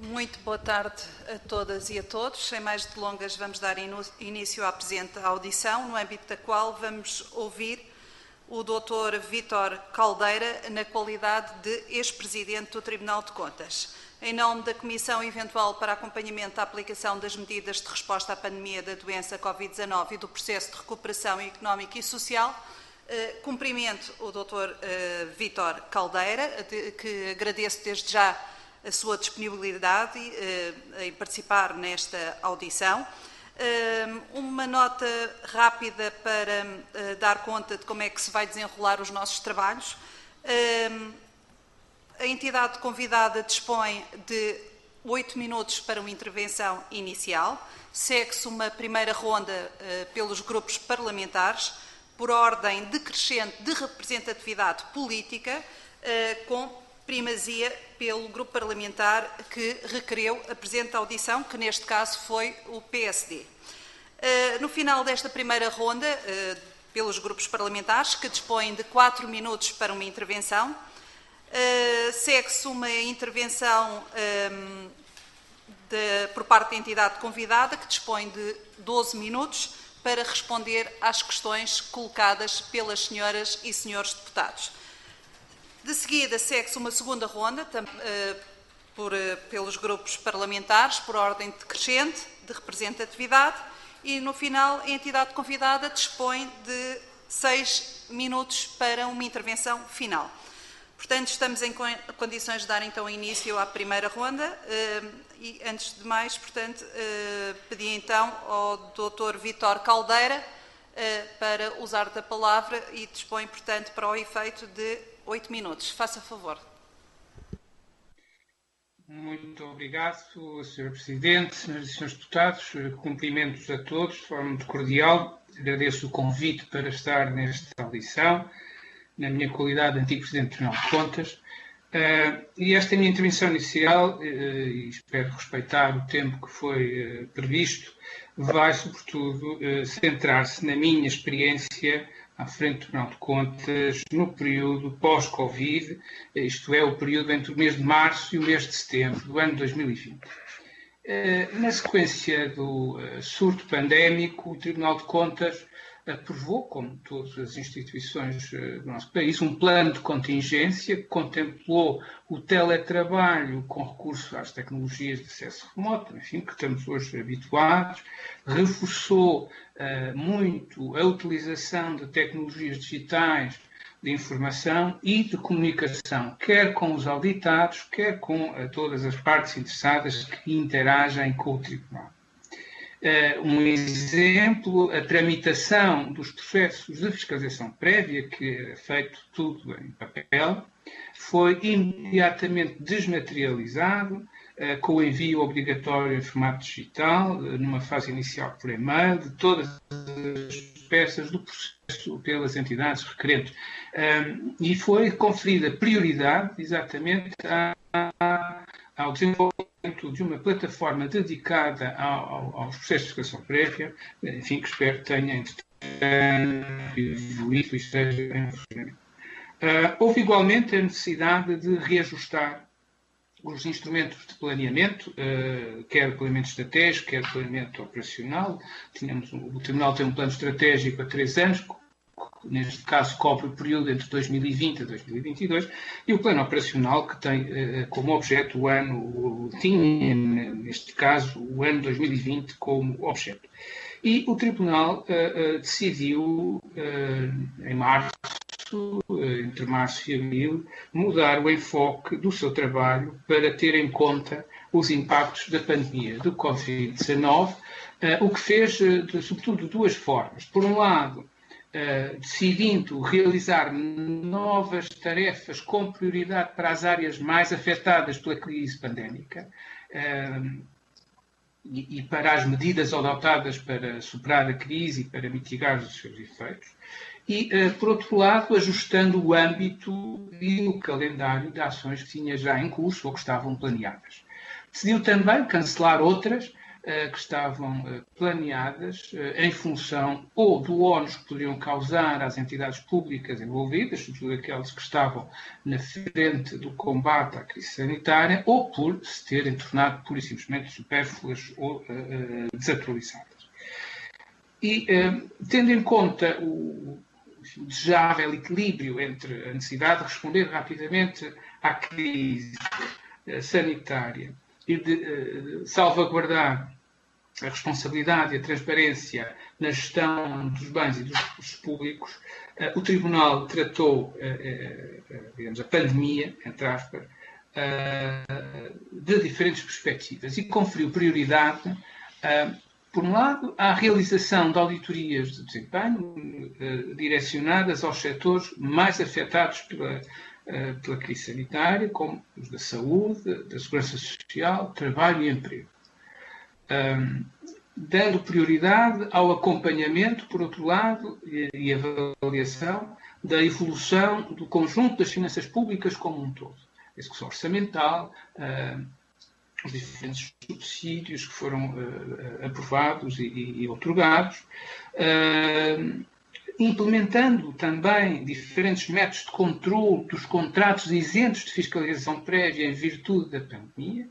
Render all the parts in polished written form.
Muito boa tarde a todas e a todos. Sem mais delongas, vamos dar início à presente audição, no âmbito da qual vamos ouvir o Dr. Vítor Caldeira, na qualidade de ex-presidente do Tribunal de Contas. Em nome da Comissão Eventual para Acompanhamento da Aplicação das Medidas de Resposta à Pandemia da Doença Covid-19 e do Processo de Recuperação Económica e Social, cumprimento o Dr. Vítor Caldeira, que agradeço desde já a sua disponibilidade em participar nesta audição. Uma nota rápida para dar conta de como é que se vai desenrolar os nossos trabalhos. A entidade convidada dispõe de 8 minutos para uma intervenção inicial. Segue-se uma primeira ronda pelos grupos parlamentares, por ordem decrescente de representatividade política, com primazia pelo grupo parlamentar que requereu a presente audição, que neste caso foi o PSD. No final desta primeira ronda, pelos grupos parlamentares, que dispõem de 4 minutos para uma intervenção, segue-se uma intervenção por parte da entidade convidada, que dispõe de 12 minutos para responder às questões colocadas pelas senhoras e senhores deputados. De seguida, segue-se uma segunda ronda, pelos grupos parlamentares, por ordem decrescente de representatividade, e no final a entidade convidada dispõe de 6 minutos para uma intervenção final. Portanto, estamos em condições de dar então início à primeira ronda e, antes de mais, portanto, pedi então ao Dr. Vítor Caldeira para usar da palavra e dispõe, portanto, para o efeito de 8 minutos. Faça favor. Muito obrigado, Sr. Presidente, Senhoras e Senhores Deputados. Cumprimentos a todos de forma muito cordial. Agradeço o convite para estar nesta audição, na minha qualidade de antigo Presidente do Tribunal de Contas. E esta minha intervenção inicial, e espero respeitar o tempo que foi previsto, vai, sobretudo, centrar-se na minha experiência à frente do Tribunal de Contas no período pós-Covid, isto é, o período entre o mês de março e o mês de setembro do ano 2020. Na sequência do surto pandémico, o Tribunal de Contas aprovou, como todas as instituições do nosso país, um plano de contingência que contemplou o teletrabalho com recurso às tecnologias de acesso remoto, enfim, que estamos hoje habituados, reforçou muito a utilização de tecnologias digitais de informação e de comunicação, quer com os auditados, quer com todas as partes interessadas que interagem com o Tribunal. Um exemplo, a tramitação dos processos de fiscalização prévia, que é feito tudo em papel, foi imediatamente desmaterializado, com o envio obrigatório em formato digital, numa fase inicial por e-mail, de todas as peças do processo pelas entidades requerentes. E foi conferida prioridade exatamente ao desenvolvimento de uma plataforma dedicada aos processos de fiscalização prévia, enfim, que espero que tenha evoluído e esteja em funcionamento. Houve igualmente a necessidade de reajustar os instrumentos de planeamento, quer planeamento estratégico, quer planeamento operacional. O Tribunal tem um plano estratégico a 3 anos, neste caso cobre o período entre 2020 a 2022, e o plano operacional que tem como objeto tinha, neste caso, o ano 2020 como objeto. E o Tribunal decidiu, em março, entre março e abril, mudar o enfoque do seu trabalho para ter em conta os impactos da pandemia do Covid-19, o que fez, sobretudo, de duas formas. Por um lado, decidindo realizar novas tarefas com prioridade para as áreas mais afetadas pela crise pandémica e para as medidas adotadas para superar a crise e para mitigar os seus efeitos. E, por outro lado, ajustando o âmbito e o calendário de ações que tinha já em curso ou que estavam planeadas. Decidiu também cancelar outras que estavam planeadas em função ou do ónus que poderiam causar às entidades públicas envolvidas, sobretudo aquelas que estavam na frente do combate à crise sanitária, ou por se terem tornado pura e simplesmente supérfluas ou desatualizadas. E, tendo em conta o desejável equilíbrio entre a necessidade de responder rapidamente à crise sanitária e de salvaguardar a responsabilidade e a transparência na gestão dos bens e dos recursos públicos, o Tribunal tratou, digamos, a pandemia, entre aspas, de diferentes perspectivas e conferiu prioridade, por um lado, à realização de auditorias de desempenho direcionadas aos setores mais afetados pela crise sanitária, como os da saúde, da segurança social, trabalho e emprego. Dando prioridade ao acompanhamento, por outro lado, e avaliação da evolução do conjunto das finanças públicas como um todo. Execução orçamental, os diferentes subsídios que foram aprovados e outorgados, implementando também diferentes métodos de controle dos contratos isentos de fiscalização prévia em virtude da pandemia,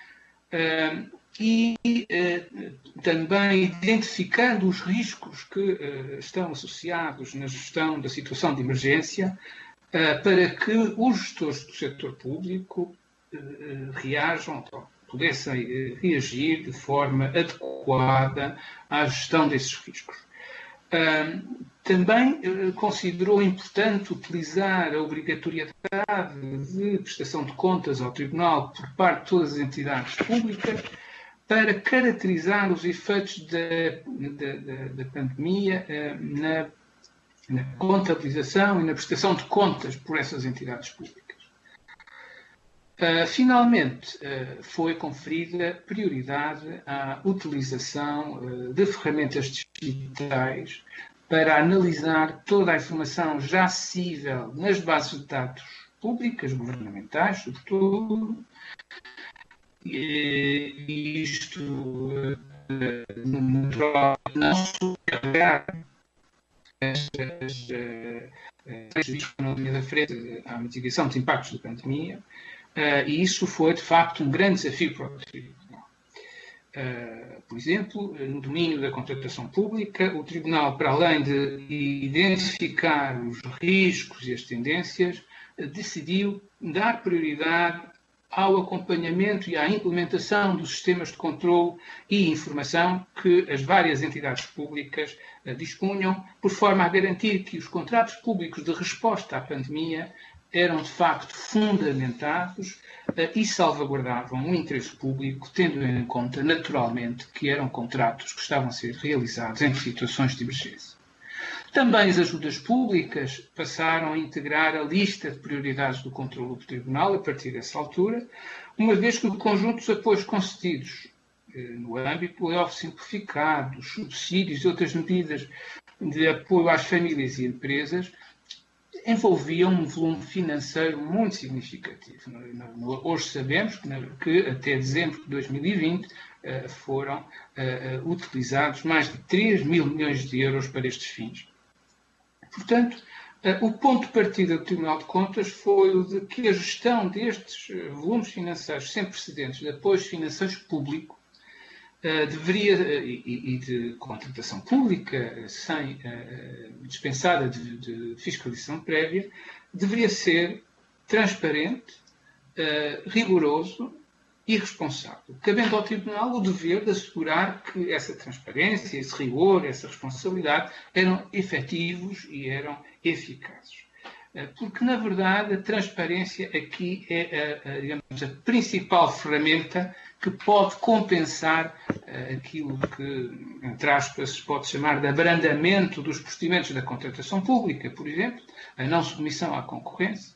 e também identificando os riscos que estão associados na gestão da situação de emergência, para que os gestores do setor público reajam, pudessem reagir de forma adequada à gestão desses riscos. Também considerou importante utilizar a obrigatoriedade de prestação de contas ao Tribunal por parte de todas as entidades públicas para caracterizar os efeitos da pandemia na contabilização e na prestação de contas por essas entidades públicas. Finalmente, foi conferida prioridade à utilização de ferramentas digitais para analisar toda a informação já acessível nas bases de dados públicas, governamentais, sobretudo, e isto não subcarregar estas na linha da frente à mitigação dos impactos da pandemia, e isso foi, de facto, um grande desafio para o Tribunal. Por exemplo, no domínio da contratação pública, o Tribunal, para além de identificar os riscos e as tendências, decidiu dar prioridade ao acompanhamento e à implementação dos sistemas de controle e informação que as várias entidades públicas dispunham, por forma a garantir que os contratos públicos de resposta à pandemia eram, de facto, fundamentados e salvaguardavam o interesse público, tendo em conta, naturalmente, que eram contratos que estavam a ser realizados em situações de emergência. Também as ajudas públicas passaram a integrar a lista de prioridades do controle do Tribunal a partir dessa altura, uma vez que o conjunto dos apoios concedidos no âmbito do layoff simplificado, dos subsídios e outras medidas de apoio às famílias e empresas envolviam um volume financeiro muito significativo. Hoje sabemos que até dezembro de 2020 foram utilizados mais de 3 mil milhões de euros para estes fins. Portanto, o ponto de partida do Tribunal de Contas foi o de que a gestão destes volumes financeiros sem precedentes de apoios financeiros públicos deveria, e de contratação pública sem dispensada de fiscalização prévia, deveria ser transparente, rigoroso e responsável, cabendo ao Tribunal o dever de assegurar que essa transparência, esse rigor, essa responsabilidade eram efetivos e eram eficazes. Porque, na verdade, a transparência aqui é digamos, a principal ferramenta que pode compensar aquilo que, entre aspas, se pode chamar de abrandamento dos procedimentos da contratação pública, por exemplo, a não submissão à concorrência.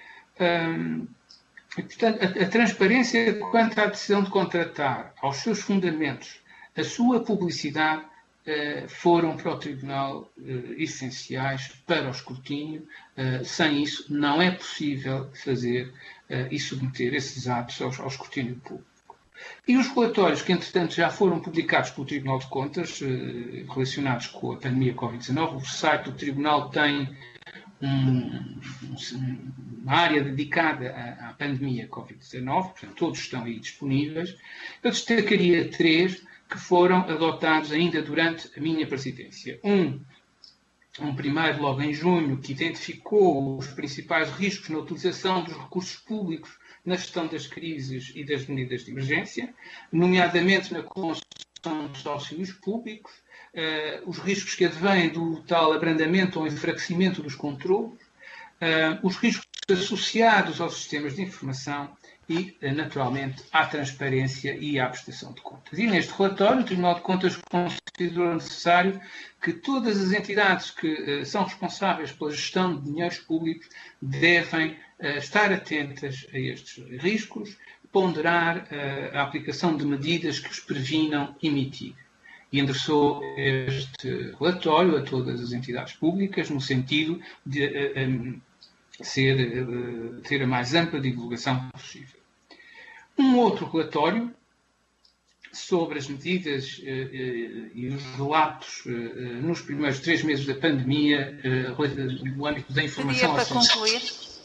E, portanto, a transparência quanto à decisão de contratar, aos seus fundamentos, a sua publicidade, foram para o Tribunal essenciais para o escrutínio. Sem isso, não é possível fazer e submeter esses atos ao escrutínio público. E os relatórios que, entretanto, já foram publicados pelo Tribunal de Contas, relacionados com a pandemia Covid-19, o site do Tribunal tem uma área dedicada à pandemia Covid-19, portanto, todos estão aí disponíveis. Eu destacaria 3 que foram adotados ainda durante a minha presidência. Um primeiro, logo em junho, que identificou os principais riscos na utilização dos recursos públicos na gestão das crises e das medidas de emergência, nomeadamente na concessão dos auxílios públicos, os riscos que advêm do tal abrandamento ou enfraquecimento dos controlos, os riscos associados aos sistemas de informação e, naturalmente, à transparência e à prestação de contas. E neste relatório, o Tribunal de Contas considerou necessário que todas as entidades que são responsáveis pela gestão de dinheiros públicos devem estar atentas a estes riscos, ponderar a aplicação de medidas que os previnam e mitiguem. E endereçou este relatório a todas as entidades públicas no sentido de ter a mais ampla divulgação possível. Um outro relatório sobre as medidas e os relatos nos primeiros 3 meses da pandemia no âmbito da informação. Pedia para concluir.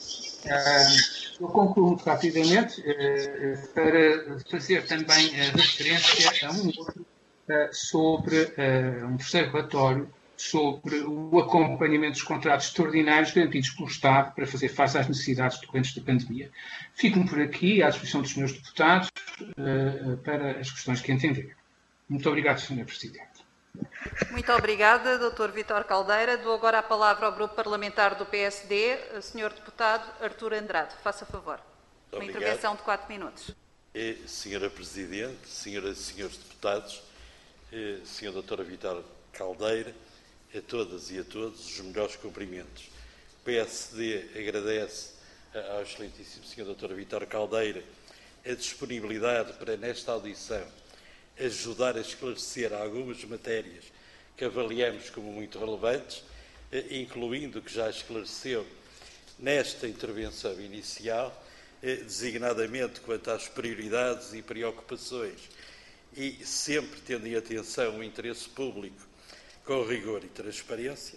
Eu concluo muito rapidamente para fazer também referência a um outro sobre um terceiro relatório sobre o acompanhamento dos contratos extraordinários garantidos pelo Estado para fazer face às necessidades decorrentes da pandemia. Fico-me por aqui à disposição dos senhores deputados para as questões que entenderem. Muito obrigado, Sr. Presidente. Muito obrigada, Dr. Vítor Caldeira. Dou agora a palavra ao Grupo Parlamentar do PSD, Sr. Deputado Artur Andrade. Faça favor. Uma intervenção de 4 minutos. Sra. Presidente, senhoras e senhores deputados, Sr. Dr. Vítor Caldeira, a todas e a todos os melhores cumprimentos. O PSD agradece ao excelentíssimo Sr. Dr. Vítor Caldeira a disponibilidade para, nesta audição, ajudar a esclarecer algumas matérias que avaliamos como muito relevantes, incluindo o que já esclareceu nesta intervenção inicial, designadamente quanto às prioridades e preocupações, e sempre tendo em atenção o interesse público com rigor e transparência,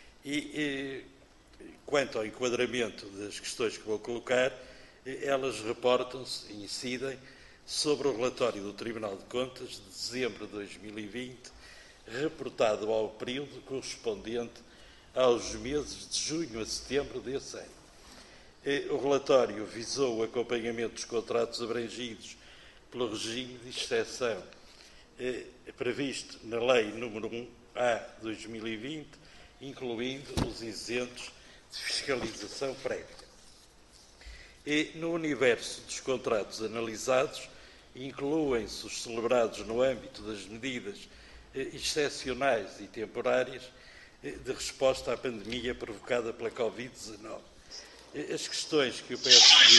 e quanto ao enquadramento das questões que vou colocar, elas reportam-se e incidem sobre o relatório do Tribunal de Contas de dezembro de 2020, reportado ao período correspondente aos meses de junho a setembro desse ano. O relatório visou o acompanhamento dos contratos abrangidos pelo regime de exceção previsto na Lei nº 1/2020, incluindo os isentos de fiscalização prévia. E no universo dos contratos analisados, incluem-se os celebrados no âmbito das medidas excepcionais e temporárias de resposta à pandemia provocada pela Covid-19. As questões que o PSD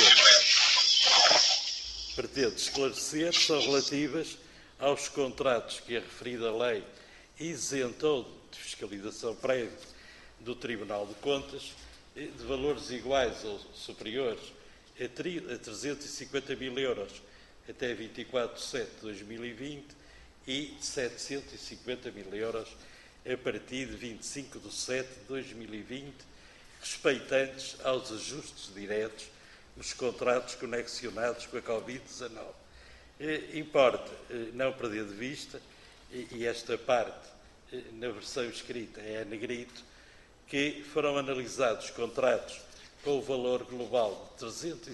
pretende esclarecer são relativas aos contratos que a referida lei isentou de fiscalização prévia do Tribunal de Contas de valores iguais ou superiores a 350 mil euros até 24 de setembro de 2020 e de 750 mil euros a partir de 25 de setembro de 2020, respeitantes aos ajustes diretos nos contratos conexionados com a Covid-19. Importa não perder de vista, e esta parte na versão escrita é a negrito, que foram analisados contratos com o valor global de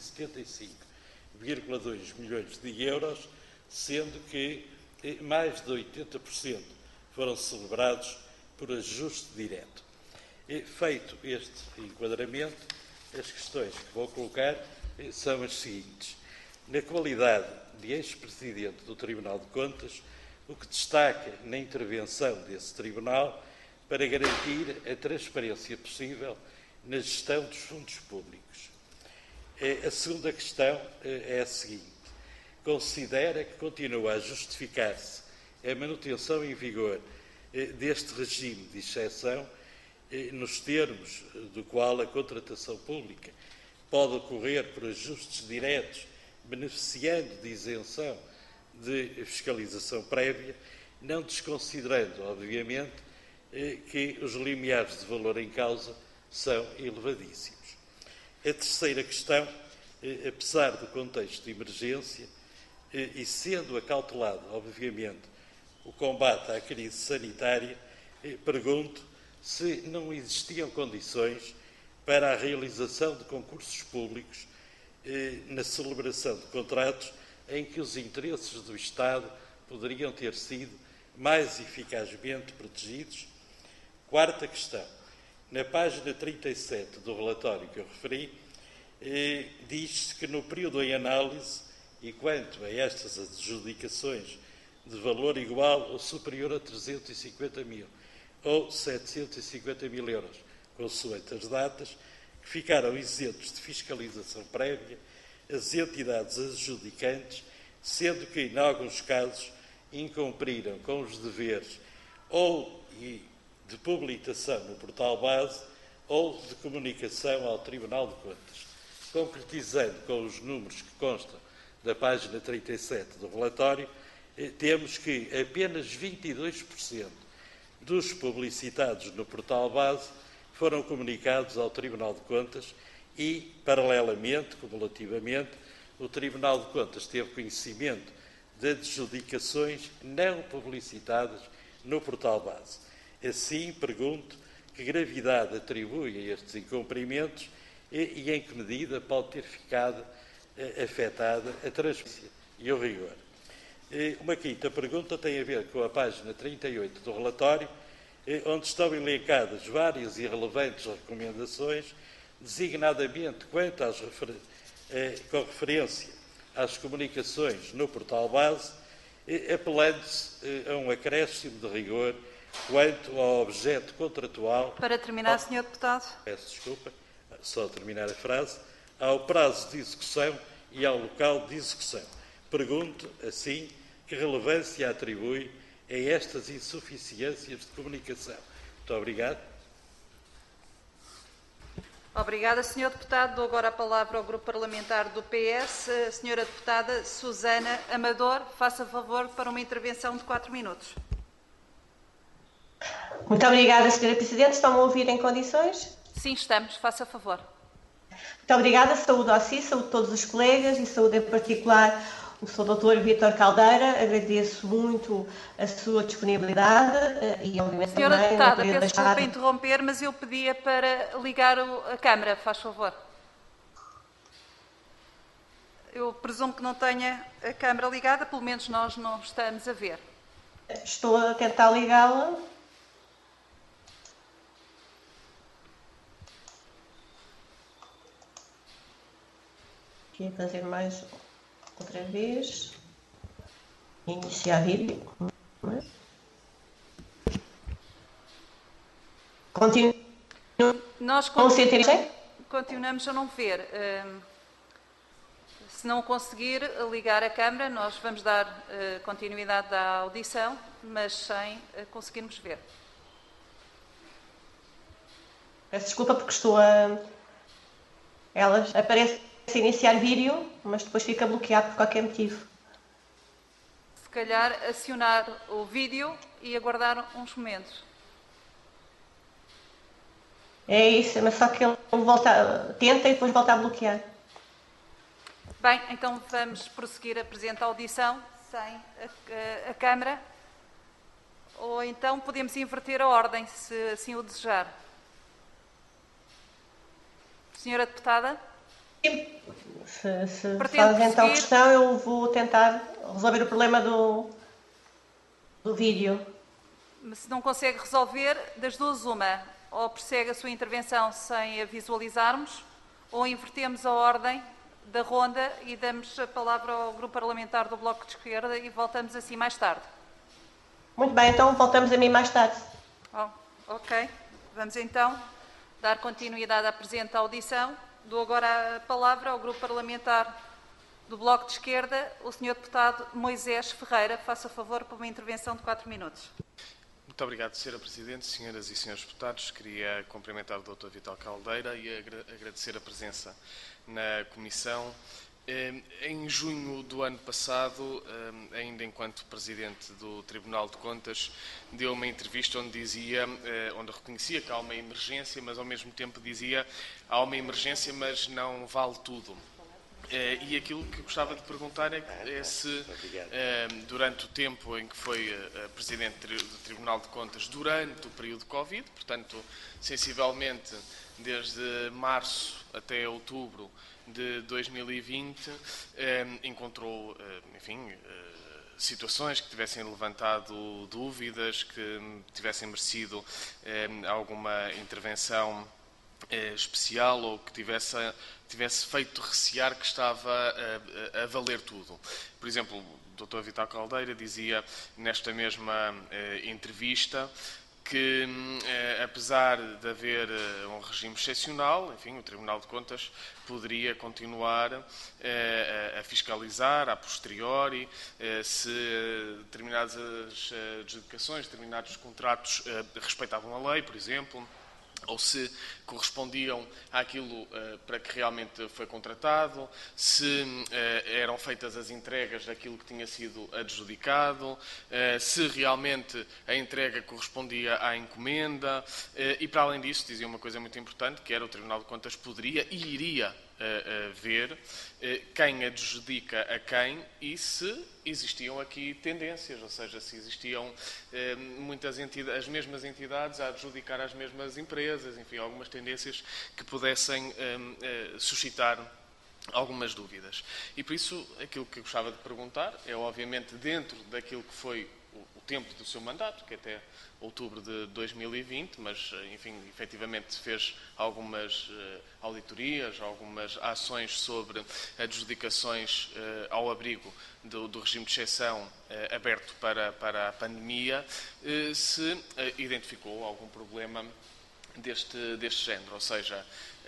375,2 milhões de euros, sendo que mais de 80% foram celebrados por ajuste direto. Feito este enquadramento, as questões que vou colocar são as seguintes. Na qualidade de ex-presidente do Tribunal de Contas, o que destaca na intervenção desse Tribunal para garantir a transparência possível na gestão dos fundos públicos. A segunda questão é a seguinte. Considera que continua a justificar-se a manutenção em vigor deste regime de exceção nos termos do qual a contratação pública pode ocorrer por ajustes diretos, beneficiando de isenção de fiscalização prévia, não desconsiderando, obviamente, que os limiares de valor em causa são elevadíssimos. A terceira questão, apesar do contexto de emergência e sendo acautelado, obviamente, o combate à crise sanitária, pergunto se não existiam condições para a realização de concursos públicos na celebração de contratos em que os interesses do Estado poderiam ter sido mais eficazmente protegidos. Quarta questão. Na página 37 do relatório que eu referi, diz-se que no período em análise, e quanto a estas adjudicações de valor igual ou superior a 350 mil ou 750 mil euros, consoante as datas, que ficaram isentos de fiscalização prévia as entidades adjudicantes, sendo que, em alguns casos, incumpriram com os deveres ou de publicação no portal base ou de comunicação ao Tribunal de Contas. Concretizando com os números que constam da página 37 do relatório, temos que apenas 22% dos publicitados no portal base foram comunicados ao Tribunal de Contas e, paralelamente, cumulativamente, o Tribunal de Contas teve conhecimento de adjudicações não publicitadas no portal base. Assim, pergunto que gravidade atribui a estes incumprimentos e em que medida pode ter ficado afetada a transparência e o rigor. Uma quinta pergunta tem a ver com a página 38 do relatório, onde estão elencadas várias e relevantes recomendações, designadamente quanto com referência às comunicações no portal base, apelando-se a um acréscimo de rigor quanto ao objeto contratual. Para terminar, Sr. Deputado. Peço desculpa, só terminar a frase. Ao prazo de execução e ao local de execução. Pergunto, assim, que relevância atribui a estas insuficiências de comunicação. Muito obrigado. Obrigada, Sr. Deputado. Dou agora a palavra ao Grupo Parlamentar do PS. A Sra. Deputada Susana Amador, faça favor para uma intervenção de 4 minutos. Muito obrigada, Sra. Presidente. Estão-me a ouvir em condições? Sim, estamos. Faça favor. Muito obrigada. Saúdo ao CIS, saúdo todos os colegas e saúdo em particular o Sr. Dr. Vítor Caldeira. Agradeço muito a sua disponibilidade e, obviamente, Senhora também... Deputada, peço desculpa interromper, mas eu pedia para ligar a câmara, faz favor. Eu presumo que não tenha a câmara ligada, pelo menos nós não estamos a ver. Estou a tentar ligá-la. Aqui a fazer mais outra vez. Iniciar vídeo. Nós continuamos a não ver. Se não conseguir ligar a câmara, nós vamos dar continuidade à audição, mas sem conseguirmos ver. Peço desculpa porque estou a... Elas aparecem iniciar vídeo, mas depois fica bloqueado por qualquer motivo. Se calhar acionar o vídeo e aguardar uns momentos. É isso, mas só que ele tenta e depois volta a bloquear. Bem, então vamos prosseguir a presente audição sem a câmara, ou então podemos inverter a ordem, se assim o desejar. Senhora Deputada? Se faz então questão, eu vou tentar resolver o problema do vídeo. Se não consegue resolver, das duas uma, ou prossegue a sua intervenção sem a visualizarmos, ou invertemos a ordem da ronda e damos a palavra ao Grupo Parlamentar do Bloco de Esquerda e voltamos assim mais tarde. Muito bem, então voltamos a mim mais tarde. Ok, vamos então dar continuidade à presente audição. Dou agora a palavra ao Grupo Parlamentar do Bloco de Esquerda, o Sr. Deputado Moisés Ferreira. Faça favor por uma intervenção de 4 minutos. Muito obrigado, Sra. Presidente, senhoras e senhores deputados. Queria cumprimentar o Dr. Vítor Caldeira e agradecer a presença na Comissão Em junho do ano passado, ainda enquanto Presidente do Tribunal de Contas, deu uma entrevista onde dizia, onde reconhecia que há uma emergência, mas ao mesmo tempo dizia há uma emergência, mas não vale tudo. E aquilo que gostava de perguntar é se, durante o tempo em que foi Presidente do Tribunal de Contas, durante o período de Covid, portanto, sensivelmente desde março até outubro de 2020, encontrou, enfim, situações que tivessem levantado dúvidas, que tivessem merecido alguma intervenção especial ou que tivesse feito recear que estava a valer tudo. Por exemplo, o Dr. Vítor Caldeira dizia nesta mesma entrevista que, apesar de haver um regime excepcional, enfim, o Tribunal de Contas poderia continuar a fiscalizar a posteriori se determinadas adjudicações, determinados contratos respeitavam a lei, por exemplo, ou se correspondiam àquilo para que realmente foi contratado, se eram feitas as entregas daquilo que tinha sido adjudicado, se realmente a entrega correspondia à encomenda e, para além disso, dizia uma coisa muito importante, que era o Tribunal de Contas poderia e iria ver quem adjudica a quem e se existiam aqui tendências, ou seja, se existiam muitas entidades, as mesmas entidades a adjudicar às mesmas empresas, enfim, algumas tendências que pudessem suscitar algumas dúvidas. E por isso, aquilo que eu gostava de perguntar é, obviamente, dentro daquilo que foi o tempo do seu mandato, que até outubro de 2020, mas, enfim, efetivamente fez algumas auditorias, algumas ações sobre adjudicações ao abrigo do regime de exceção aberto para a pandemia, se identificou algum problema deste género, ou seja,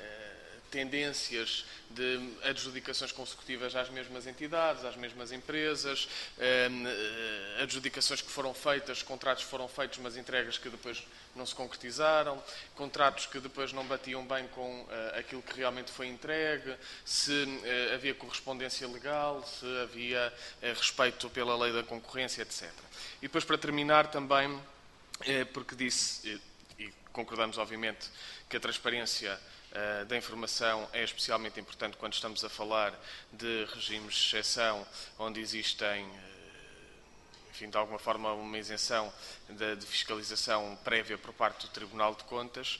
tendências de adjudicações consecutivas às mesmas entidades, às mesmas empresas, adjudicações que foram feitas, contratos que foram feitos, mas entregas que depois não se concretizaram, contratos que depois não batiam bem com aquilo que realmente foi entregue, se havia correspondência legal, se havia respeito pela lei da concorrência, etc. E depois, para terminar, também, porque disse, e concordamos, obviamente, que a transparência da informação é especialmente importante quando estamos a falar de regimes de exceção, onde existem, enfim, de alguma forma, uma isenção de fiscalização prévia por parte do Tribunal de Contas.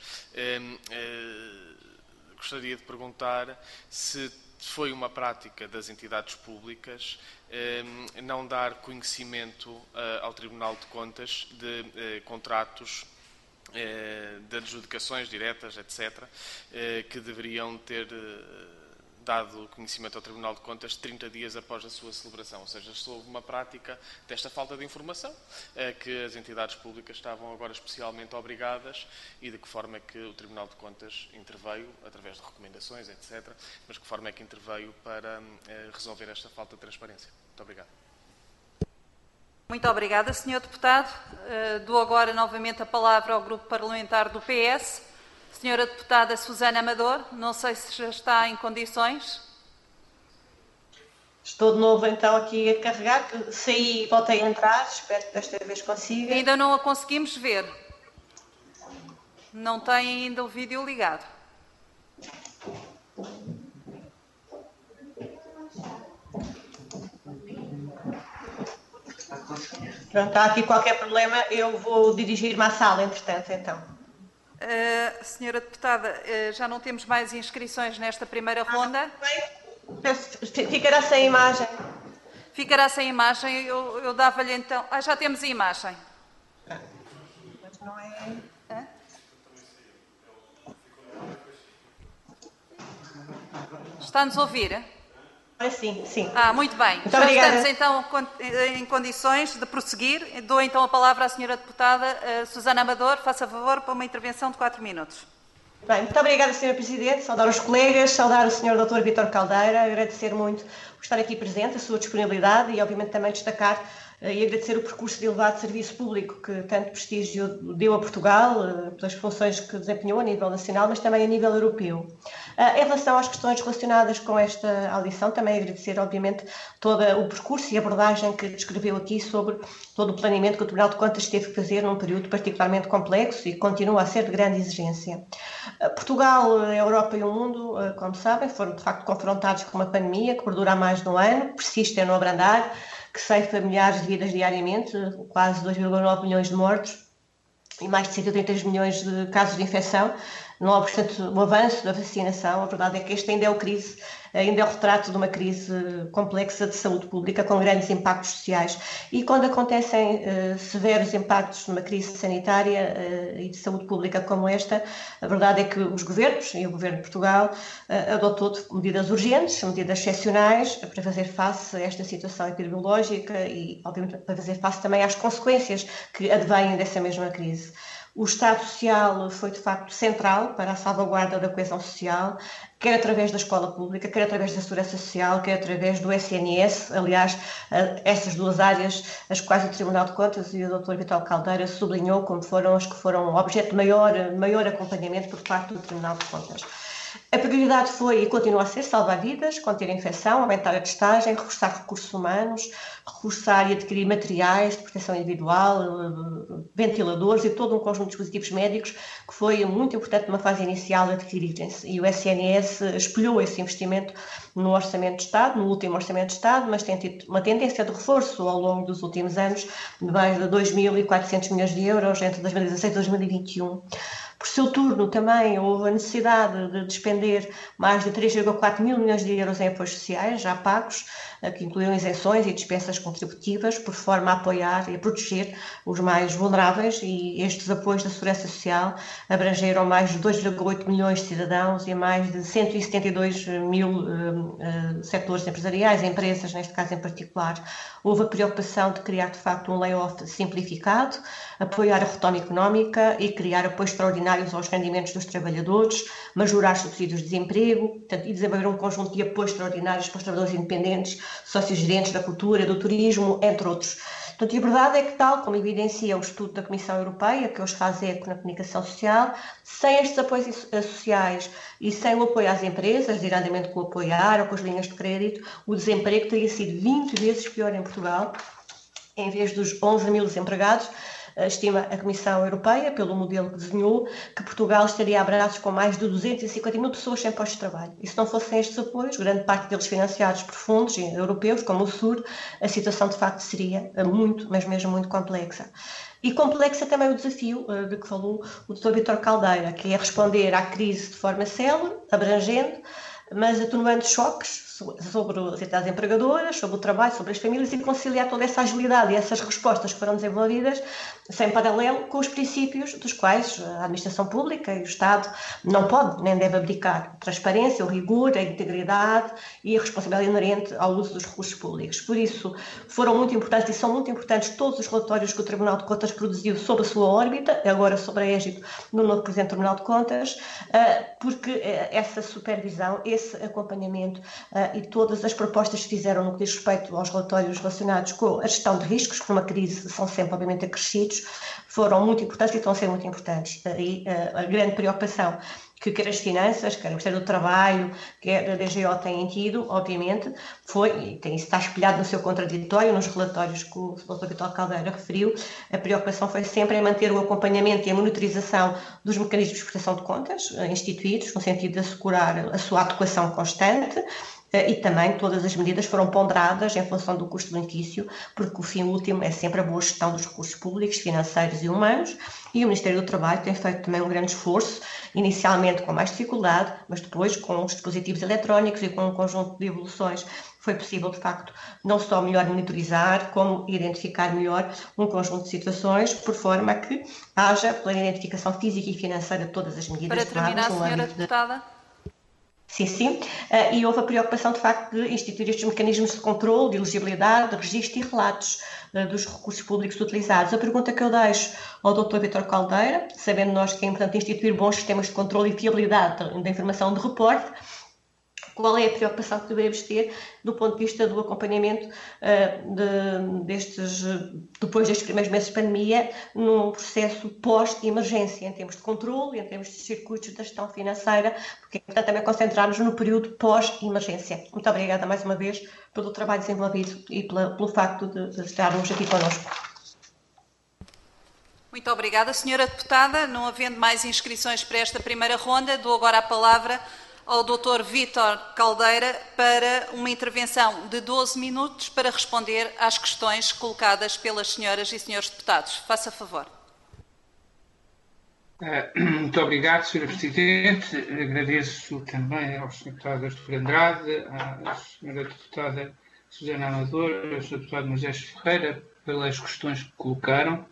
Gostaria de perguntar se foi uma prática das entidades públicas não dar conhecimento ao Tribunal de Contas de contratos de adjudicações diretas, etc., que deveriam ter dado conhecimento ao Tribunal de Contas 30 dias após a sua celebração. Ou seja, se houve uma prática desta falta de informação, que as entidades públicas estavam agora especialmente obrigadas e de que forma é que o Tribunal de Contas interveio, através de recomendações, etc., mas de que forma é que interveio para resolver esta falta de transparência. Muito obrigado. Muito obrigada, Sr. Deputado. Dou agora novamente a palavra ao Grupo Parlamentar do PS. Senhora Deputada Susana Amador, não sei se já está em condições. Estou de novo então aqui a carregar, saí e voltei a entrar, espero que desta vez consiga. Ainda não a conseguimos ver. Não tem ainda o vídeo ligado. Pronto, há aqui qualquer problema, eu vou dirigir-me à sala, entretanto, então. Senhora Deputada, já não temos mais inscrições nesta primeira ronda? Ficará sem imagem. Ficará sem imagem, eu dava-lhe então... já temos a imagem. Mas não é... Está-nos a ouvir? Sim, sim. Muito bem. Muito Já obrigada. estamos então em condições de prosseguir. Dou então a palavra à Sra. Deputada Susana Amador. Faça favor para uma intervenção de 4 minutos. Bem, muito obrigada, Sra. Presidente. Saudar os colegas, saudar o Sr. Dr. Vítor Caldeira, agradecer muito por estar aqui presente, a sua disponibilidade e, obviamente, também destacar e agradecer o percurso de elevado serviço público que tanto prestígio deu a Portugal, pelas funções que desempenhou a nível nacional, mas também a nível europeu. Em relação às questões relacionadas com esta audição, também agradecer, obviamente, todo o percurso e abordagem que descreveu aqui sobre todo o planeamento que o Tribunal de Contas teve que fazer num período particularmente complexo e continua a ser de grande exigência. Portugal, a Europa e o mundo, como sabem, foram de facto confrontados com uma pandemia que perdura há mais de um ano, persiste em não abrandar, que ceifa milhares de vidas diariamente, quase 2,9 milhões de mortos e mais de 133 milhões de casos de infecção. Não obstante o avanço da vacinação, a verdade é que este ainda é o retrato de uma crise complexa de saúde pública com grandes impactos sociais. E quando acontecem severos impactos numa crise sanitária e de saúde pública como esta, a verdade é que os governos, e o Governo de Portugal, adotou medidas urgentes, medidas excepcionais para fazer face a esta situação epidemiológica e, obviamente, para fazer face também às consequências que advêm dessa mesma crise. O Estado Social foi, de facto, central para a salvaguarda da coesão social, quer através da escola pública, quer através da segurança social, quer através do SNS. Aliás, essas duas áreas, as quais o Tribunal de Contas e o Dr. Vítor Caldeira sublinhou como foram as que foram objeto de maior acompanhamento por parte do Tribunal de Contas. A prioridade foi e continua a ser salvar vidas, conter a infecção, aumentar a testagem, reforçar recursos humanos, reforçar e adquirir materiais de proteção individual, ventiladores e todo um conjunto de dispositivos médicos que foi muito importante numa fase inicial de adquirirem-se. E o SNS espelhou esse investimento no Orçamento de Estado, no último Orçamento de Estado, mas tem tido uma tendência de reforço ao longo dos últimos anos de mais de 2.400 milhões de euros entre 2016 e 2021. Por seu turno, também houve a necessidade de despender mais de 3,4 mil milhões de euros em apoios sociais já pagos, que incluíram isenções e dispensas contributivas, por forma a apoiar e a proteger os mais vulneráveis, e estes apoios da Segurança Social abrangeram mais de 2,8 milhões de cidadãos e mais de 172 mil setores empresariais, empresas neste caso em particular. Houve a preocupação de criar, de facto, um layoff simplificado, apoiar a retoma económica e criar apoios extraordinários aos rendimentos dos trabalhadores, majorar subsídios de desemprego, e desenvolver um conjunto de apoios extraordinários para os trabalhadores independentes, sócios-gerentes da cultura, do turismo, entre outros. Portanto, a verdade é que, tal como evidencia o estudo da Comissão Europeia, que hoje faz eco na comunicação social, sem estes apoios sociais e sem o apoio às empresas, diretamente com o apoiar ou com as linhas de crédito, o desemprego teria sido 20 vezes pior em Portugal. Em vez dos 11 mil desempregados, estima a Comissão Europeia, pelo modelo que desenhou, que Portugal estaria a braços com mais de 250 mil pessoas sem postos de trabalho. E se não fossem estes apoios, grande parte deles financiados por fundos europeus, como o SUR, a situação de facto seria muito, mas mesmo muito complexa. E complexa também o desafio de que falou o Dr. Vítor Caldeira, que é responder à crise de forma célere, abrangente, mas atenuando choques sobre as entidades empregadoras, sobre o trabalho, sobre as famílias, e conciliar toda essa agilidade e essas respostas que foram desenvolvidas sem paralelo com os princípios dos quais a administração pública e o Estado não pode nem deve abdicar: a transparência, o rigor, a integridade e a responsabilidade inerente ao uso dos recursos públicos. Por isso, foram muito importantes e são muito importantes todos os relatórios que o Tribunal de Contas produziu sobre a sua órbita, agora sobre a égide do novo Presidente do Tribunal de Contas, porque essa supervisão, esse acompanhamento e todas as propostas que fizeram no que diz respeito aos relatórios relacionados com a gestão de riscos, que numa crise são sempre, obviamente, acrescidos, foram muito importantes e estão a ser muito importantes. Daí a grande preocupação que quer as finanças, quer o Ministério do Trabalho, quer a DGO têm tido, obviamente, foi, e está espelhado no seu contraditório, nos relatórios que o Dr. Vítor Caldeira referiu, a preocupação foi sempre em manter o acompanhamento e a monitorização dos mecanismos de prestação de contas instituídos, no sentido de assegurar a sua adequação constante, e também todas as medidas foram ponderadas em função do custo-benefício, porque o fim último é sempre a boa gestão dos recursos públicos, financeiros e humanos, e o Ministério do Trabalho tem feito também um grande esforço, inicialmente com mais dificuldade, mas depois com os dispositivos eletrónicos e com um conjunto de evoluções foi possível, de facto, não só melhor monitorizar, como identificar melhor um conjunto de situações, por forma a que haja, pela identificação física e financeira de todas as medidas tomadas. Para terminar, Sra. Deputada. Sim. E houve a preocupação, de facto, de instituir estes mecanismos de controle, de elegibilidade, de registro e relatos dos recursos públicos utilizados. A pergunta que eu deixo ao Dr. Vítor Caldeira, sabendo nós que é importante instituir bons sistemas de controle e fiabilidade da informação de reporte, qual é a preocupação que devemos ter do ponto de vista do acompanhamento depois destes primeiros meses de pandemia, num processo pós-emergência, em termos de controle, em termos de circuitos da gestão financeira, porque é importante também concentrarmos no período pós-emergência. Muito obrigada mais uma vez pelo trabalho desenvolvido e pelo facto de estarmos aqui connosco. Muito obrigada, Senhora Deputada. Não havendo mais inscrições para esta primeira ronda, dou agora a palavra ao Dr. Vítor Caldeira para uma intervenção de 12 minutos para responder às questões colocadas pelas senhoras e senhores deputados. Faça favor. Muito obrigado, Sra. Presidente. Agradeço também ao Sr. Deputado Artur Andrade, à Sra. Deputada Susana Amador, ao Sr. Deputado Moisés Ferreira, pelas questões que colocaram.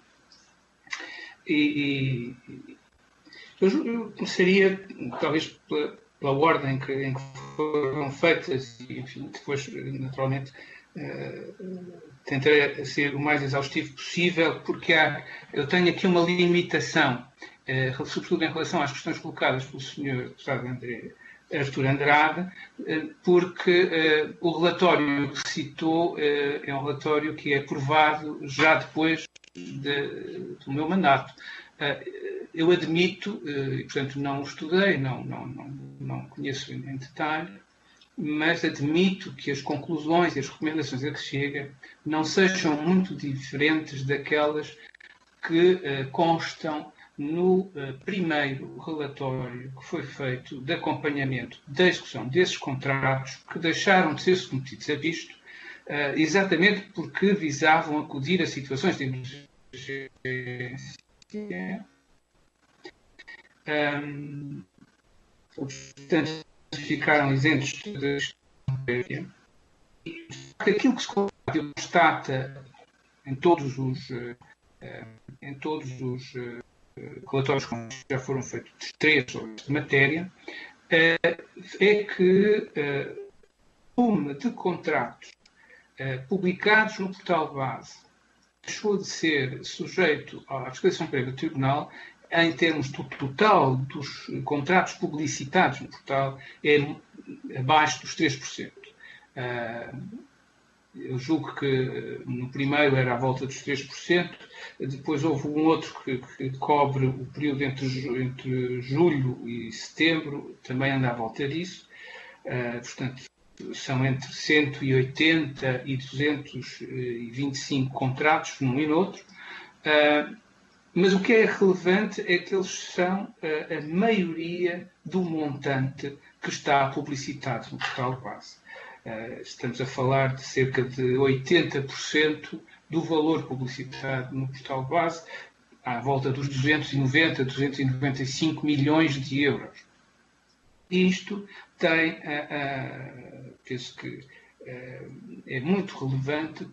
Eu começaria, talvez, pela ordem em que foram feitas e, enfim, depois, naturalmente, tentarei ser o mais exaustivo possível, porque eu tenho aqui uma limitação, sobretudo em relação às questões colocadas pelo Sr. Deputado Artur Andrade, porque o relatório que citou é um relatório que é aprovado já depois do meu mandato. Eu admito, e portanto não o estudei, não conheço em detalhe, mas admito que as conclusões e as recomendações a que chega não sejam muito diferentes daquelas que constam no primeiro relatório que foi feito de acompanhamento da execução desses contratos, que deixaram de ser submetidos a visto, exatamente porque visavam acudir a situações de emergência. Portanto, ficaram isentos de aquilo que se constata em todos os relatórios que já foram feitos, 3 sobre esta matéria, é que o volume de contratos publicados no portal base deixou de ser sujeito à fiscalização prévia do Tribunal. Em termos do total dos contratos publicitados no portal, é abaixo dos 3%. Eu julgo que no primeiro era à volta dos 3%, depois houve um outro que cobre o período entre julho e setembro, também anda à volta disso. Portanto, são entre 180 e 225 contratos num e no outro. Mas o que é relevante é que eles são a maioria do montante que está publicitado no portal base. Estamos a falar de cerca de 80% do valor publicitado no portal base, à volta dos 290, 295 milhões de euros. Isto tem, penso que é muito relevante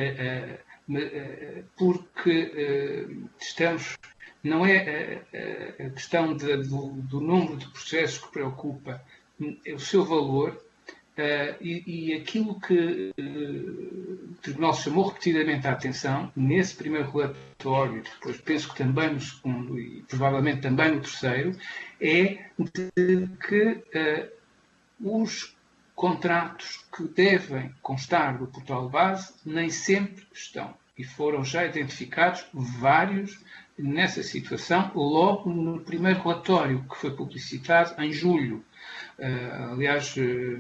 porque não é a questão do número de processos que preocupa, é o seu valor e aquilo que o Tribunal chamou repetidamente a atenção nesse primeiro relatório, depois penso que também no segundo e provavelmente também no terceiro, é de que os contratos que devem constar do portal base nem sempre estão. E foram já identificados vários nessa situação, logo no primeiro relatório que foi publicitado em julho. Aliás,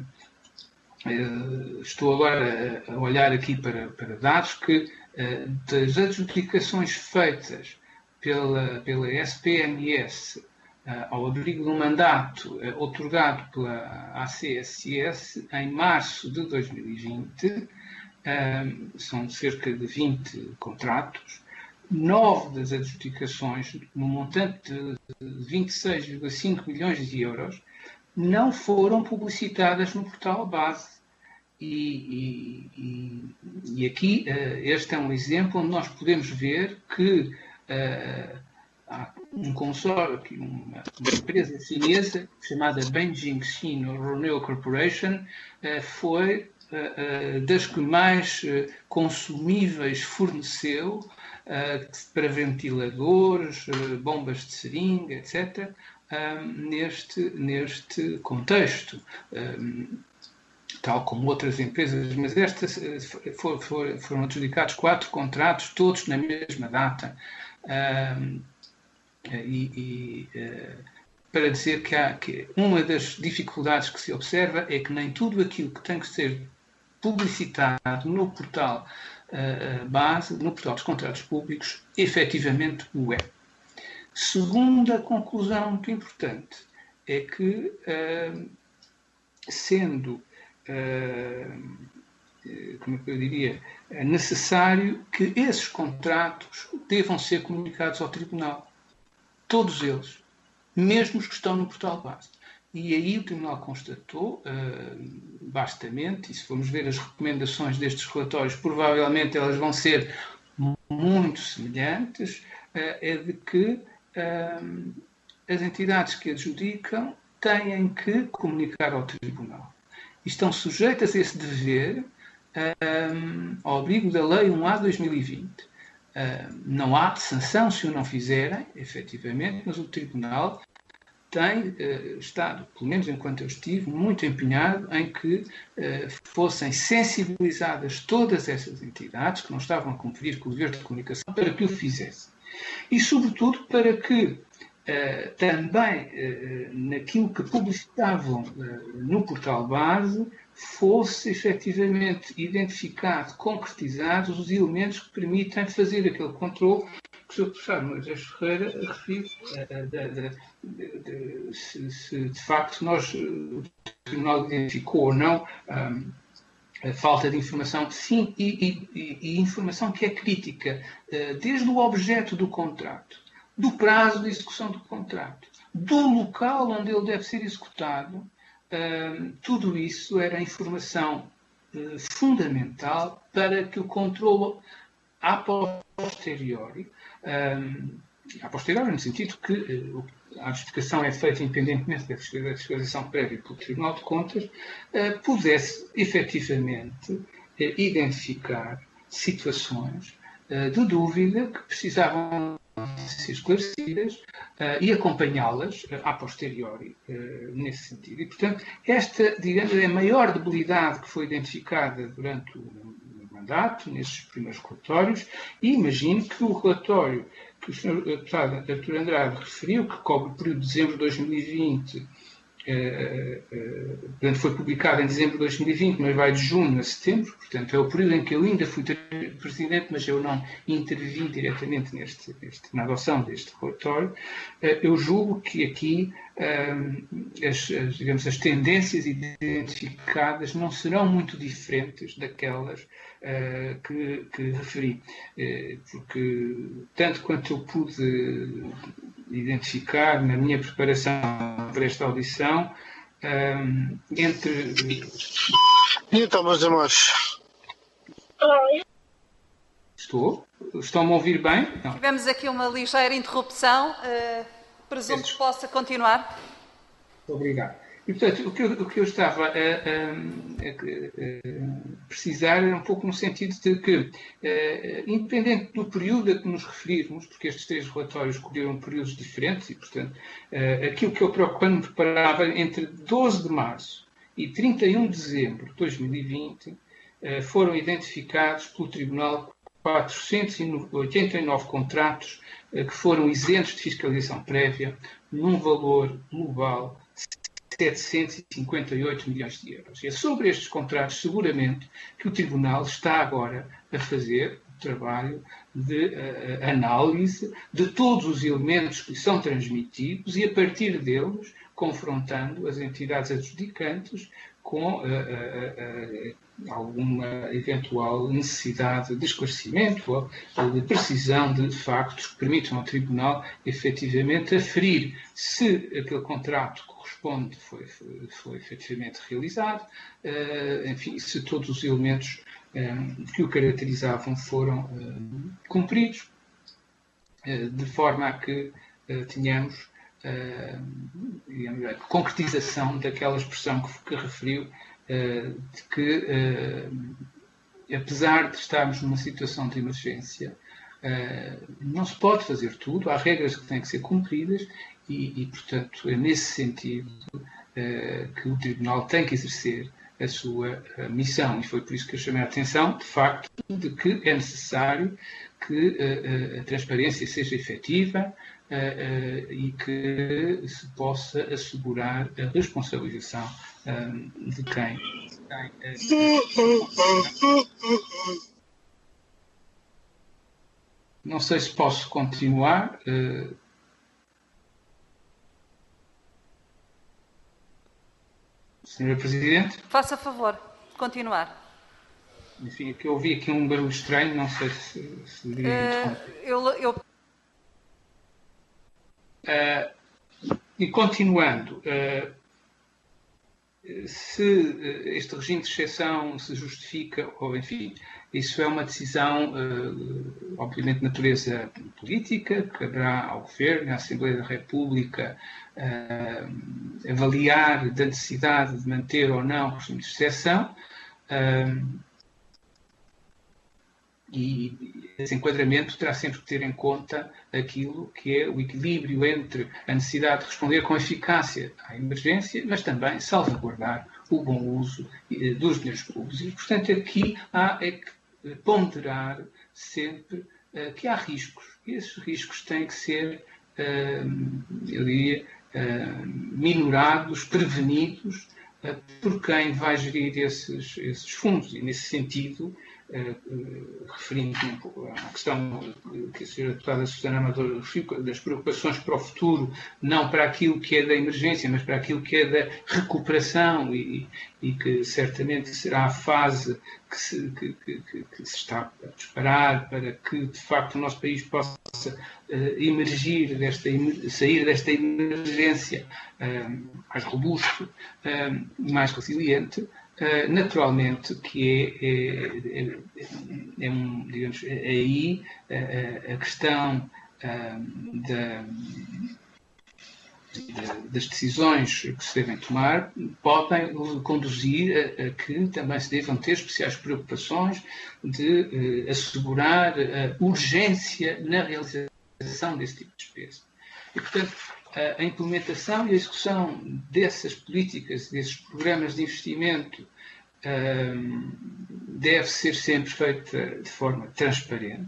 estou agora a olhar aqui para dados que das adjudicações feitas pela SPMS ao abrigo do mandato outorgado pela ACSS em março de 2020, são cerca de 20 contratos, 9 das adjudicações, no montante de 26,5 milhões de euros, não foram publicitadas no portal base. E aqui, este é um exemplo onde nós podemos ver que há um consórcio, uma empresa chinesa chamada Beijing Sino Runeo Corporation, foi das que mais consumíveis forneceu para ventiladores, bombas de seringa, etc., neste contexto. tal como outras empresas, mas estas foram adjudicados 4 contratos, todos na mesma data, para dizer que uma das dificuldades que se observa é que nem tudo aquilo que tem que ser publicitado no portal base, no portal dos contratos públicos, efetivamente o é. Segunda conclusão muito importante é que, sendo, como eu diria, necessário que esses contratos devam ser comunicados ao Tribunal. Todos eles, mesmo os que estão no portal base. E aí o Tribunal constatou, bastamente, e se formos ver as recomendações destes relatórios, provavelmente elas vão ser muito semelhantes, é de que as entidades que adjudicam têm que comunicar ao Tribunal. E estão sujeitas a esse dever ao abrigo da Lei 1A/2020. Não há sanção se o não fizerem, efetivamente, mas o Tribunal tem estado, pelo menos enquanto eu estive, muito empenhado em que fossem sensibilizadas todas essas entidades que não estavam a cumprir com o dever de comunicação para que o fizessem. E, sobretudo, para que também naquilo que publicitavam no portal base fosse efetivamente identificado, concretizados os elementos que permitem fazer aquele controle que o Sr. Professor Moisés Ferreira referiu, se de facto o Tribunal identificou ou não a falta de informação, sim, e informação que é crítica, desde o objeto do contrato, do prazo de execução do contrato, do local onde ele deve ser executado. Tudo isso era informação fundamental para que o controle a posteriori no sentido que a justificação é feita independentemente da fiscalização prévia pelo Tribunal de Contas, pudesse efetivamente identificar situações de dúvida que precisavam ser esclarecidas e acompanhá-las a posteriori nesse sentido. E, portanto, esta, digamos, é a maior debilidade que foi identificada durante o mandato, nesses primeiros relatórios, e imagino que o relatório que o Sr. Deputado Artur Andrade referiu, que cobre o período de dezembro de 2020, portanto, foi publicado em dezembro de 2020, mas vai de junho a setembro, portanto, é o período em que eu ainda fui presidente, mas eu não intervim diretamente na adoção deste relatório. Eu julgo que aqui as tendências identificadas não serão muito diferentes daquelas que referi, porque tanto quanto eu pude identificar na minha preparação para esta audição, entre... Então, meus amores. Estão-me a ouvir bem? Não. Tivemos aqui uma ligeira interrupção. Presumo que possa continuar. Obrigado. E, portanto, o que eu estava a precisar era um pouco no sentido de que, independente do período a que nos referirmos, porque estes 3 relatórios cobriram períodos diferentes e, portanto, aquilo que eu quando me preparava entre 12 de março e 31 de dezembro de 2020, foram identificados pelo Tribunal 489 contratos que foram isentos de fiscalização prévia, num valor global de 758 milhões de euros. E é sobre estes contratos, seguramente, que o Tribunal está agora a fazer o trabalho de análise de todos os elementos que são transmitidos e, a partir deles, confrontando as entidades adjudicantes com alguma eventual necessidade de esclarecimento ou de precisão de factos que permitam ao Tribunal efetivamente aferir se aquele contrato corresponde, foi efetivamente realizado, enfim, se todos os elementos que o caracterizavam foram cumpridos, de forma a que tenhamos a concretização daquela expressão que referiu, de que, apesar de estarmos numa situação de emergência, não se pode fazer tudo, há regras que têm que ser cumpridas e portanto, é nesse sentido que o Tribunal tem que exercer a sua missão. E foi por isso que eu chamei a atenção, de facto, de que é necessário que a transparência seja efetiva e que se possa assegurar a responsabilização de quem Não sei se posso continuar. Senhora Presidente? Faça favor, continuar. Enfim, é que eu ouvi aqui um barulho estranho, não sei se deveria interromper. E continuando, se este regime de exceção se justifica, ou enfim, isso é uma decisão, obviamente, de natureza política, que caberá ao Governo, à Assembleia da República, avaliar da necessidade de manter ou não o regime de exceção. E esse enquadramento terá sempre que ter em conta aquilo que é o equilíbrio entre a necessidade de responder com eficácia à emergência, mas também salvaguardar o bom uso dos dinheiros públicos. E, portanto, aqui há que ponderar sempre que há riscos. E esses riscos têm que ser, eu diria, minorados, prevenidos por quem vai gerir esses fundos. E, nesse sentido, referindo à questão que a senhora deputada Susana Amador referiu, das preocupações para o futuro, não para aquilo que é da emergência, mas para aquilo que é da recuperação e que certamente será a fase que se está a preparar para que, de facto, o nosso país possa sair desta emergência mais robusto, mais resiliente. Naturalmente que digamos, aí a questão das decisões que se devem tomar podem conduzir a que também se devam ter especiais preocupações de assegurar a urgência na realização desse tipo de despesa. E, portanto, a implementação e a execução dessas políticas, desses programas de investimento, deve ser sempre feita de forma transparente.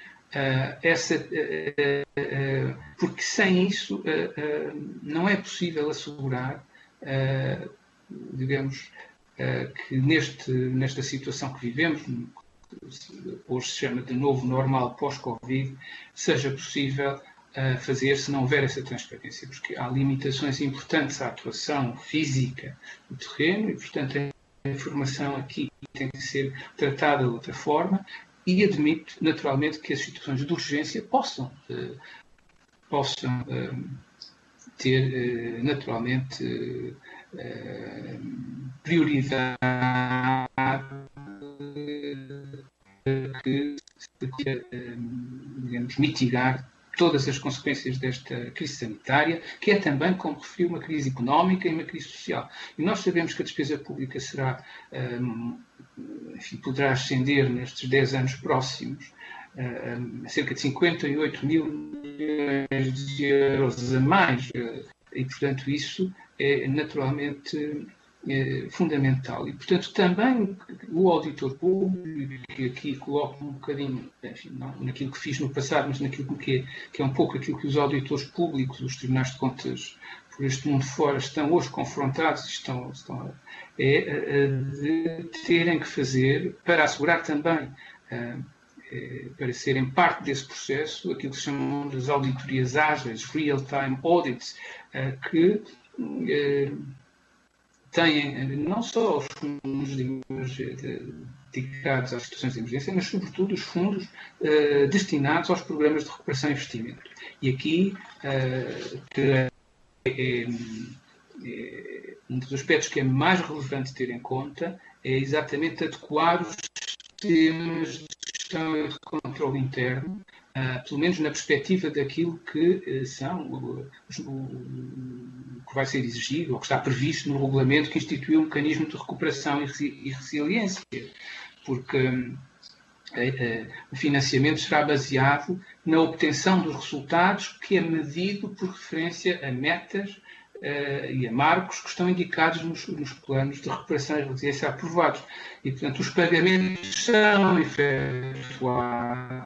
Porque sem isso não é possível assegurar, digamos, que nesta situação que vivemos, hoje se chama de novo normal pós-Covid, seja possível fazer se não houver essa transparência, porque há limitações importantes à atuação física do terreno e, portanto, a informação aqui tem que ser tratada de outra forma e admito, naturalmente, que as situações de urgência possam ter, naturalmente, prioridade que se quer, digamos, mitigar todas as consequências desta crise sanitária, que é também, como referiu, uma crise económica e uma crise social. E nós sabemos que a despesa pública será, enfim, poderá ascender nestes 10 anos próximos a cerca de 58 mil milhões de euros a mais. E, portanto, isso é naturalmente fundamental. E, portanto, também o auditor público, que aqui coloco um bocadinho, enfim, não naquilo que fiz no passado, mas naquilo que é um pouco aquilo que os auditores públicos, os tribunais de contas por este mundo fora, estão hoje confrontados, de terem que fazer, para assegurar também, para serem parte desse processo, aquilo que se chamam das auditorias ágeis, real-time audits, que têm não só os fundos dedicados às situações de emergência, mas, sobretudo, os fundos destinados aos programas de recuperação e investimento. E aqui um dos aspectos que é mais relevante ter em conta é exatamente adequar os sistemas de gestão e de controle interno, pelo menos na perspectiva daquilo que são o que vai ser exigido ou que está previsto no regulamento que instituiu um mecanismo de recuperação e resiliência, porque o financiamento será baseado na obtenção dos resultados que é medido por referência a metas e a marcos que estão indicados nos planos de recuperação e resiliência aprovados. E, portanto, os pagamentos são efetuados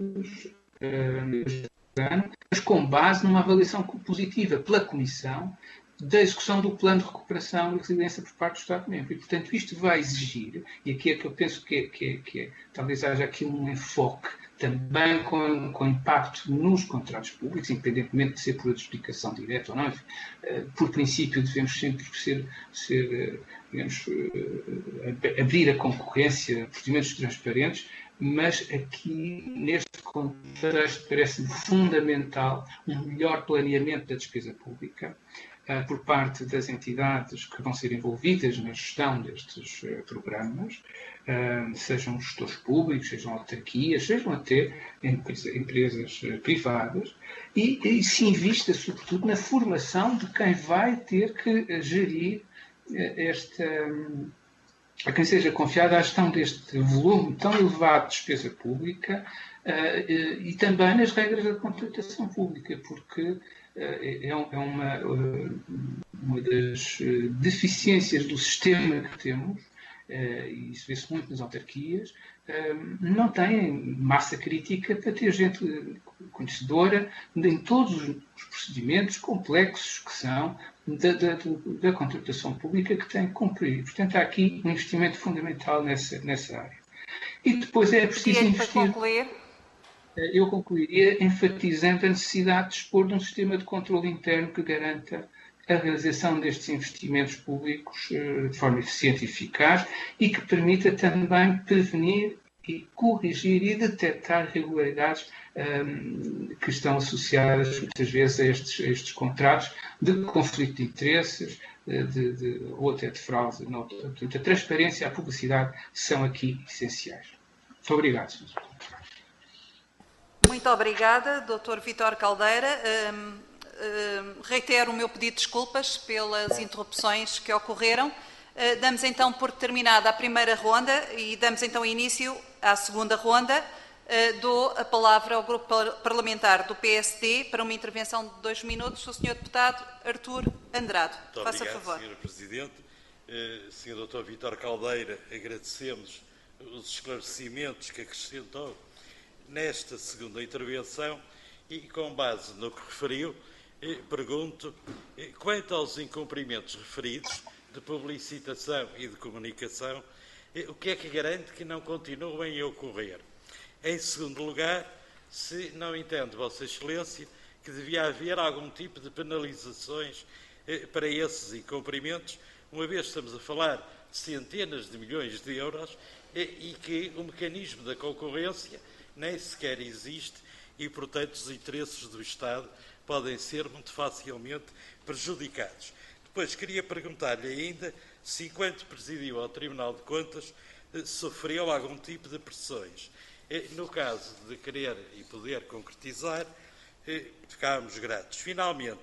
neste ano, mas com base numa avaliação positiva pela Comissão da execução do plano de recuperação e resiliência por parte do Estado-membro. E, portanto, isto vai exigir, e aqui é que eu penso que talvez haja aqui um enfoque também com impacto nos contratos públicos, independentemente de ser por adjudicação direta ou não. Por princípio, devemos sempre digamos, abrir a concorrência, procedimentos transparentes, mas aqui, neste contexto, parece-me fundamental um melhor planeamento da despesa pública por parte das entidades que vão ser envolvidas na gestão destes programas, sejam gestores públicos, sejam autarquias, sejam até empresas privadas, e se invista, sobretudo, na formação de quem vai ter que gerir a quem seja confiada a gestão deste volume tão elevado de despesa pública e também nas regras da contratação pública, porque é uma das deficiências do sistema que temos, e isso vê-se muito nas autarquias, não tem massa crítica para ter gente conhecedora em todos os procedimentos complexos que são da contratação pública que tem que cumprir. Portanto, há aqui um investimento fundamental nessa área. E depois é preciso investir... Eu concluiria enfatizando a necessidade de dispor de um sistema de controle interno que garanta a realização destes investimentos públicos de forma eficiente e eficaz e que permita também prevenir e corrigir e detectar irregularidades que estão associadas muitas vezes a estes contratos de conflito de interesses ou até de fraude. Portanto, a transparência e a publicidade são aqui essenciais. Muito obrigado, Sr. Muito obrigada, Dr. Vítor Caldeira. Reitero o meu pedido de desculpas pelas interrupções que ocorreram. Damos então por terminada a primeira ronda e damos então início à segunda ronda. Dou a palavra ao Grupo Parlamentar do PSD para uma intervenção de 2 minutos. O Sr. Deputado Artur Andrade. Muito Faça obrigado, favor. Sra. Presidente. Sr. Dr. Vítor Caldeira, agradecemos os esclarecimentos que acrescentou nesta segunda intervenção e, com base no que referiu, pergunto, quanto aos incumprimentos referidos de publicitação e de comunicação, o que é que garante que não continuem a ocorrer? Em segundo lugar, se não entende Vossa Excelência que devia haver algum tipo de penalizações para esses incumprimentos, uma vez estamos a falar de centenas de milhões de euros e que o mecanismo da concorrência nem sequer existe e, portanto, os interesses do Estado podem ser muito facilmente prejudicados. Depois, queria perguntar-lhe ainda se, enquanto presidiu ao Tribunal de Contas, sofreu algum tipo de pressões. No caso de querer e poder concretizar, ficámos gratos. Finalmente,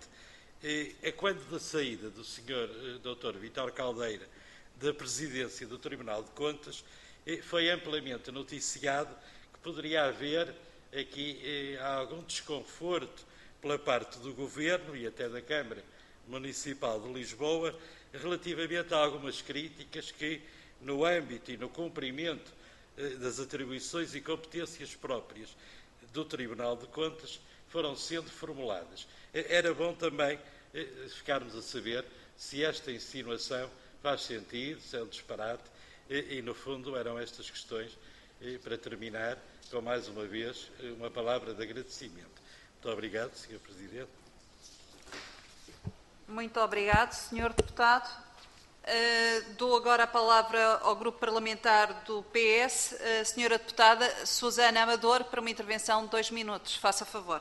a quando da saída do Sr. Dr. Vítor Caldeira da presidência do Tribunal de Contas, foi amplamente noticiado poderia haver aqui algum desconforto pela parte do Governo e até da Câmara Municipal de Lisboa relativamente a algumas críticas que, no âmbito e no cumprimento das atribuições e competências próprias do Tribunal de Contas, foram sendo formuladas. Era bom também ficarmos a saber se esta insinuação faz sentido, se é um disparate, e no fundo eram estas questões para terminar, com mais uma vez, uma palavra de agradecimento. Muito obrigado, Sr. Presidente. Muito obrigado, Sr. Deputado. Dou agora a palavra ao Grupo Parlamentar do PS, a Sra. Deputada Susana Amador, para uma intervenção de 2 minutos. Faça favor.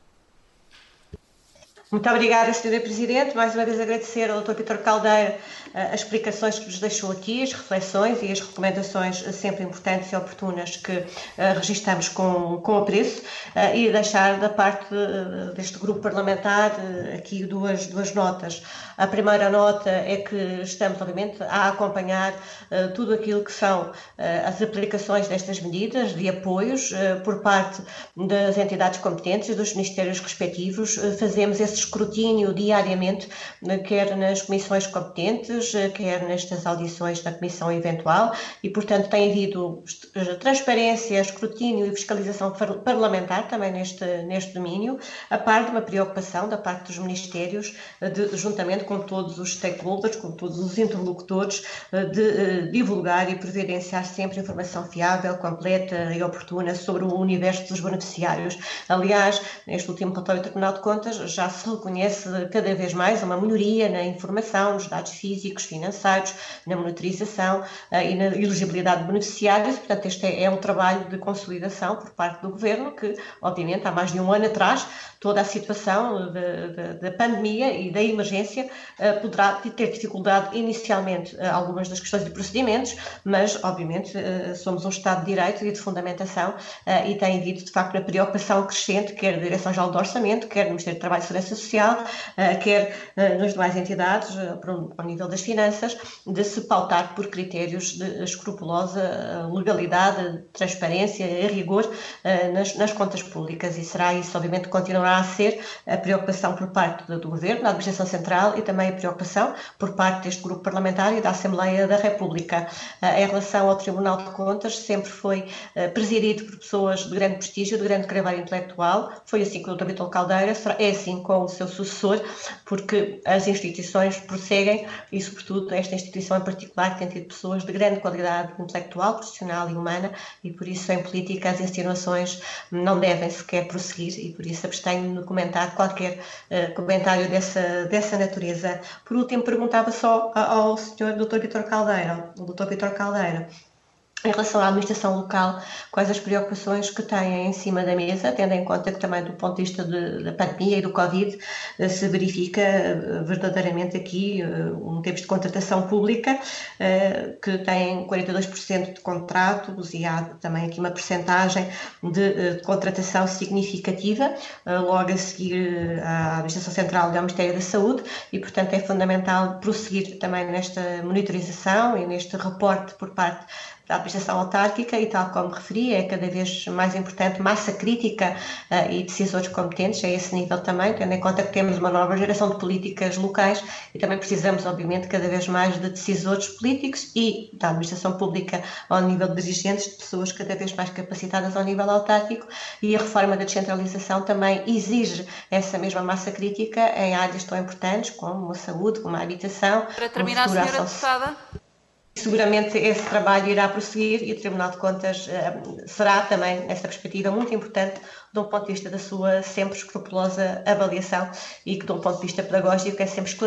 Muito obrigada, Sra. Presidente. Mais uma vez agradecer ao Dr. Vítor Caldeira as explicações que nos deixou aqui, as reflexões e as recomendações sempre importantes e oportunas que registamos com apreço e deixar da parte deste grupo parlamentar aqui duas notas. A primeira nota é que estamos, obviamente, a acompanhar tudo aquilo que são as aplicações destas medidas de apoios por parte das entidades competentes e dos ministérios respectivos. Fazemos esse escrutínio diariamente, quer nas comissões competentes, quer nestas audições da comissão eventual, e, portanto, tem havido transparência, escrutínio e fiscalização parlamentar também neste domínio, a par de uma preocupação da parte dos ministérios, juntamente com todos os stakeholders, com todos os interlocutores, de divulgar e providenciar sempre informação fiável, completa e oportuna sobre o universo dos beneficiários. Aliás, neste último relatório do Tribunal de Contas já se reconhece cada vez mais uma melhoria na informação, nos dados físicos, financeiros, na monitorização e na elegibilidade de beneficiários. Portanto, este é um trabalho de consolidação por parte do Governo que, obviamente, há mais de um ano atrás, toda a situação da pandemia e da emergência poderá ter dificuldade inicialmente algumas das questões de procedimentos, mas, obviamente, somos um Estado de Direito e de fundamentação e tem havido, de facto, uma preocupação crescente, quer da Direção-Geral do Orçamento, quer no Ministério do Trabalho e Segurança Social, quer nas demais entidades, ao nível das finanças, de se pautar por critérios de escrupulosa legalidade, transparência e rigor nas contas públicas, e será isso, obviamente, continuará a ser a preocupação por parte do Governo, da Administração Central e também a preocupação por parte deste grupo parlamentar e da Assembleia da República. Em relação ao Tribunal de Contas, sempre foi presidido por pessoas de grande prestígio, de grande cravar intelectual. Foi assim com o Dr. Vítor Caldeira, é assim com o seu sucessor, porque as instituições prosseguem e, sobretudo, esta instituição em particular tem tido pessoas de grande qualidade intelectual, profissional e humana, e por isso, em política, as insinuações não devem sequer prosseguir, e por isso abstenho de comentar qualquer comentário dessa natureza. Por último, perguntava só ao Sr. Dr. Vítor Caldeira, o Dr. Vítor Caldeira, em relação à administração local, quais as preocupações que têm em cima da mesa, tendo em conta que também do ponto de vista da pandemia e do Covid se verifica verdadeiramente aqui termos de contratação pública que tem 42% de contratos e há também aqui uma percentagem de contratação significativa, logo a seguir à Administração Central e ao Ministério da Saúde, e portanto é fundamental prosseguir também nesta monitorização e neste reporte por parte da administração autárquica e, tal como referi, é cada vez mais importante massa crítica e decisores competentes a esse nível também, tendo em conta que temos uma nova geração de políticas locais e também precisamos, obviamente, cada vez mais de decisores políticos e da administração pública ao nível de dirigentes, de pessoas cada vez mais capacitadas ao nível autárquico, e a reforma da descentralização também exige essa mesma massa crítica em áreas tão importantes como a saúde, como a habitação. Para terminar, Sra. Deputada. Seguramente esse trabalho irá prosseguir e o Tribunal de Contas será também, nesta perspectiva, muito importante de um ponto de vista da sua sempre escrupulosa avaliação e que, de um ponto de vista pedagógico, é sempre